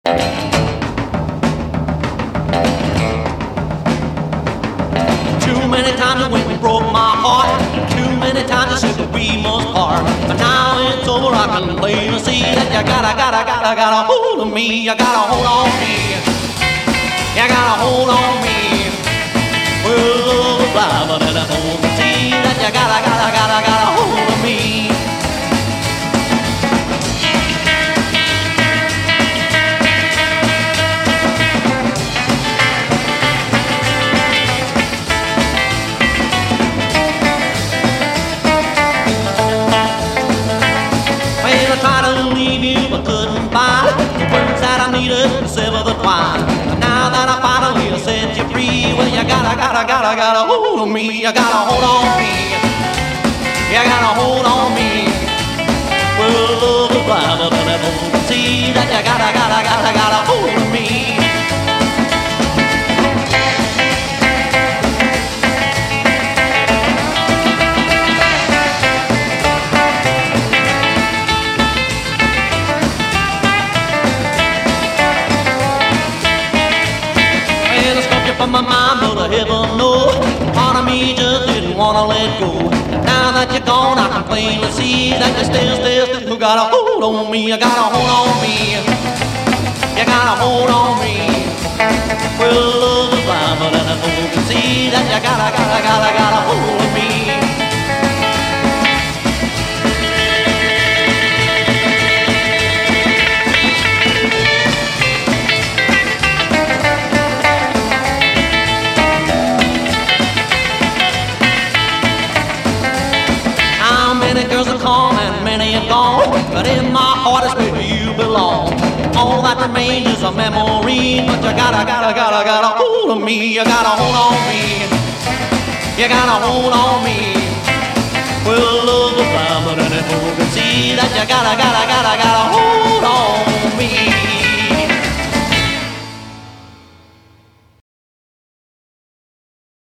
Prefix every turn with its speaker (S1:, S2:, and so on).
S1: Too many times you went and broke my heart. Too many times you said that we must part. But now it's over, I can plainly see that you gotta hold of me. You gotta hold on me. You gotta hold on me. Well, blah, blah, blah, blah, blah. See that you gotta hold of me. To sever the twine. But now that I finally set you free, well, you gotta hold on me. You gotta hold on me. You gotta hold on me. Well, blah, blah, blah, blah. See that you gotta hold on me. From my mind, but heaven knows, part of me just didn't wanna let go. Now that you're gone, I can plainly see that you still gotta hold on me. You gotta hold on me. You gotta hold on me. Well, love is blind, but I can see that you gotta hold on me. But in my heart is where you belong. All that remains is a memory. But you gotta hold on me. You gotta hold on me. You gotta hold on me. Well, love the blind, but I can see that you gotta hold on me.